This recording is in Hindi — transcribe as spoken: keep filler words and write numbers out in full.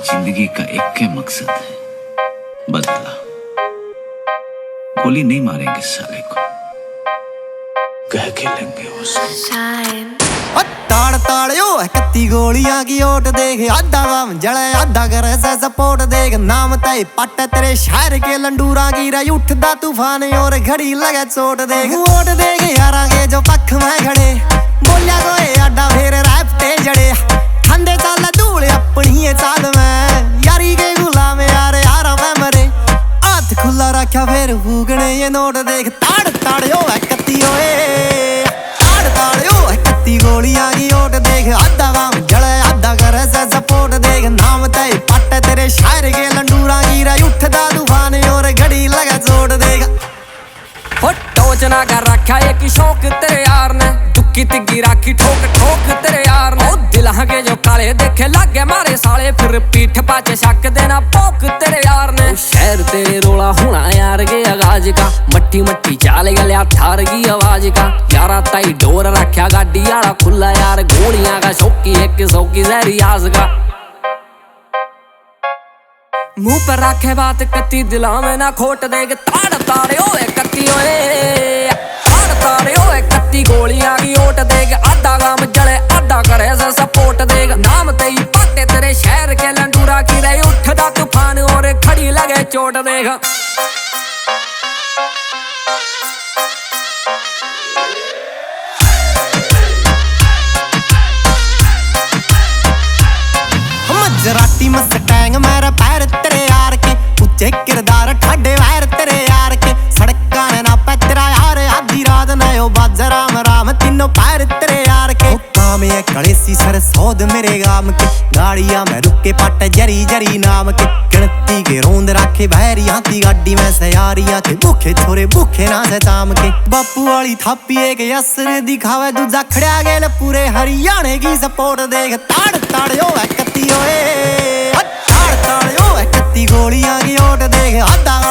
जिंदगी का एक ही मकसद है, बदला। गोली नहीं मारेंगे साले को, कह के लेंगे उसको। ताड़ ताड़ियो कत्ती गोलियां की ओट देख, आधा काम जले आधा करे से सपोर्ट देख। नाम तय पट तेरे शहर के लंडूरा की रही उठदा तूफान और घड़ी लगे चोट देख। वोट देख यारा के जो पख में खड़े, बोलिया कोई आडा फिर रैप ते जड़े। ठंडे चाल धूल अपनी चाल में, यारी के गुलाम यार यारा में मरे। हाथ खुला रखा फिर भूगने ये नोट देख। ताड़ ताड़ियो कत्ती ओए, ताड़ ताड़ियो कत्ती गोलियां की ओट देख। आधा काम जले आधा करे से सपोर्ट देख। नाम तय पट तेरे शहर के लंडूरा की रही उठदा तूफान और घड़ी लगे चोट देख। टोचना कर रखा एक शौक तेरे यार ने, चुक्की तिग्गी राखी ठोक ठोक तेरे यार ने। दिलां के जो काले देखे लागे मारे साले, फिर पीठ पाचे शक देना पोक तेरे यार ने। शहर तेरे रोला होना यार के आगाज का, मट्टी मट्टी चाल गलिया थार की आवाज का। यारा ताई डोर रखा गाड़ी आला खुला यार, गोलियां का शौकी एक शौकी जहरी आज का। मुंह पर रखे बात कत्ती दिला में ना खोट देग। ताड़ ताड़े ओए कत्ती ओए, ताड़ ताड़े ओए कत्ती गोलियां की ओट देग। आधा काम जले आधा करे से सपोर्ट देग। नाम तेई पाटे तेरे शहर के लंडूरा की रही उठदा तूफान और खड़ी लगे चोट देग। मजराटी मस्टैंग मेरा पैर तेरे यार के, उच्चे किरदार ठाडे वैर तेरे यार के। सड़का ने ना पे तेरा यार, आधी रात नयो बाज राम राम तीनों पैर तेरे यार के। काम ये कलेसी सर सौद मेरे गाम के, गाड़ियां में रुके पट जरी जरी नाम के। गिनती के रोंद रखे बहरी हाथी गाड़ी में सयारियां के। भूखे छोरे भूखे ना से चाम के, बापू वाली थापी एक असर दिखावे दूजा खड़िया गेल पूरे हरियाणे की सपोर्ट देख। ताड़ ताड़ियो कत्ती ओए, ताड़ ताड़ियो कत्ती गोलियां की ओट देख। आधा